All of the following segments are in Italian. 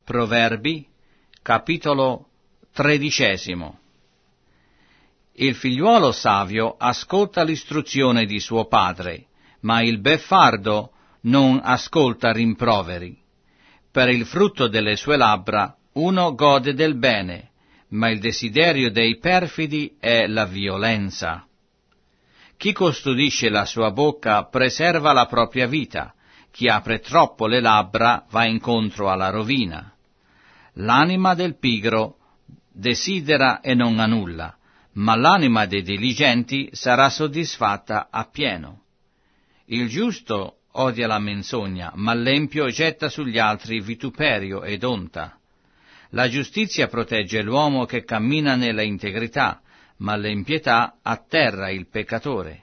Proverbi, capitolo 13. Il figliuolo savio ascolta l'istruzione di suo padre, ma il beffardo non ascolta rimproveri. Per il frutto delle sue labbra uno gode del bene, ma il desiderio dei perfidi è la violenza. Chi custodisce la sua bocca preserva la propria vita, chi apre troppo le labbra va incontro alla rovina. L'anima del pigro desidera e non ha nulla, ma l'anima dei diligenti sarà soddisfatta appieno. Il giusto odia la menzogna, ma l'empio getta sugli altri vituperio ed onta. La giustizia protegge l'uomo che cammina nella integrità, ma l'impietà atterra il peccatore.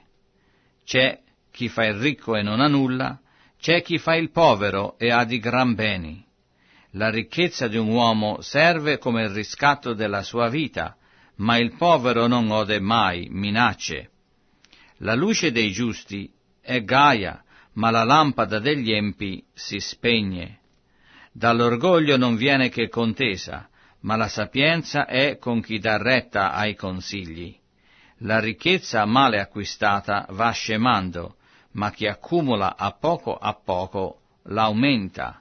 C'è chi fa il ricco e non ha nulla, c'è chi fa il povero e ha di gran beni. La ricchezza di un uomo serve come il riscatto della sua vita, ma il povero non ode mai minacce. La luce dei giusti è gaia, ma la lampada degli empi si spegne. Dall'orgoglio non viene che contesa, ma la sapienza è con chi dà retta ai consigli. La ricchezza male acquistata va scemando, ma chi accumula a poco l'aumenta.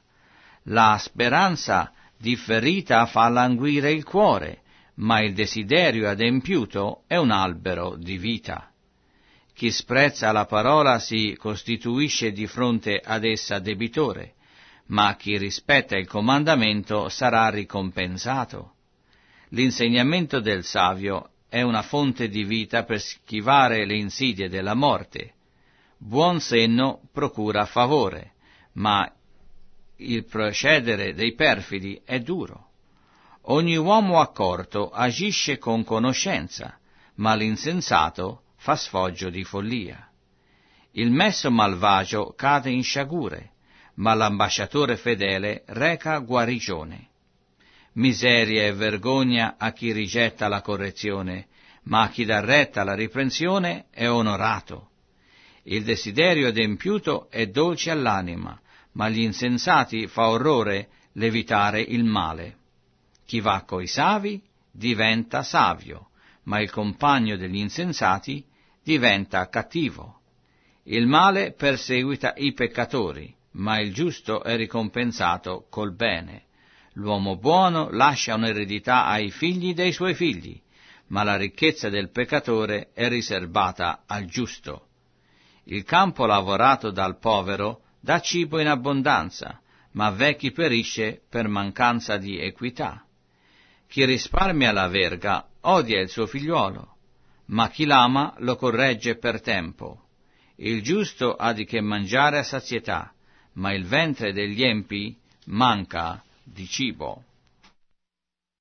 La speranza differita fa languire il cuore, ma il desiderio adempiuto è un albero di vita. Chi sprezza la parola si costituisce di fronte ad essa debitore, ma chi rispetta il comandamento sarà ricompensato. L'insegnamento del savio è una fonte di vita per schivare le insidie della morte. Buon senno procura favore, ma il procedere dei perfidi è duro. Ogni uomo accorto agisce con conoscenza, ma l'insensato fa sfoggio di follia. Il messo malvagio cade in sciagure, ma l'ambasciatore fedele reca guarigione. Miseria e vergogna a chi rigetta la correzione, ma a chi dà retta alla riprensione è onorato. Il desiderio adempiuto è dolce all'anima, ma agli insensati fa orrore l'evitare il male. Chi va coi savi diventa savio, ma il compagno degli insensati diventa cattivo. Il male perseguita i peccatori, ma il giusto è ricompensato col bene. L'uomo buono lascia un'eredità ai figli dei suoi figli, ma la ricchezza del peccatore è riservata al giusto. Il campo lavorato dal povero dà cibo in abbondanza, ma vecchi perisce per mancanza di equità. Chi risparmia la verga odia il suo figliuolo, ma chi l'ama lo corregge per tempo. Il giusto ha di che mangiare a sazietà, ma il ventre degli empi manca di cibo.